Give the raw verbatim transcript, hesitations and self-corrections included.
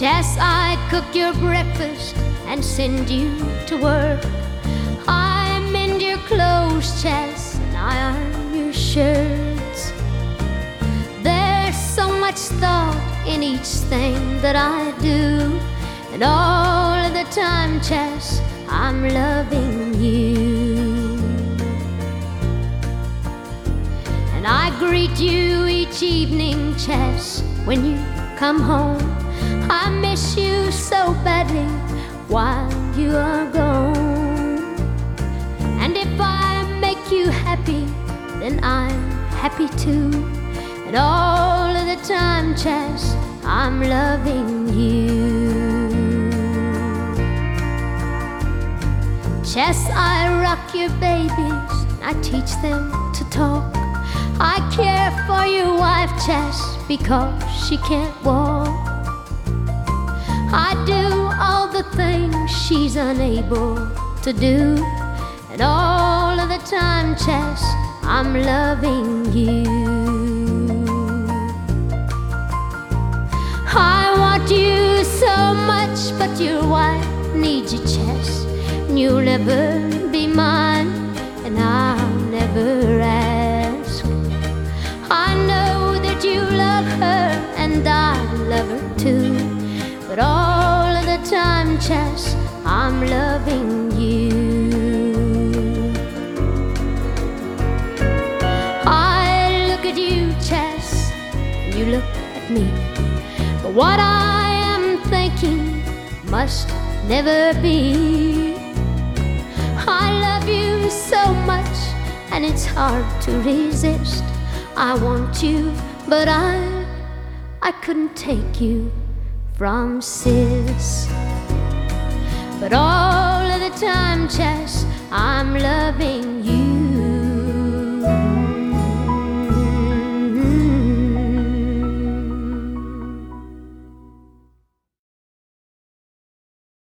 Chess, I cook your breakfast and send you to work. I mend your clothes, Chess, and I iron your shirts. There's so much thought in each thing that I do, and all of the time, Chess, I'm loving you. And I greet you each evening, Chess, when you come home. I miss you so badly while you are gone. And if I make you happy, then I'm happy too. And all of the time, Chess, I'm loving you. Chess, I rock your babies, I teach them to talk. I care for your wife, Chess, because she can't walk. I do all the things she's unable to do, and all of the time, Chess, I'm loving you. I want you so much, but your wife needs you, Chess. And you'll never be mine, and I'll never ask. I know that you love her, and I love her too. But all of the time, Chess, I'm loving you. I look at you, Chess, and you look at me. But what I am thinking must never be. I love you so much, and it's hard to resist. I want you, but I, I couldn't take you from sis. But all of the time, Chess, I'm loving you.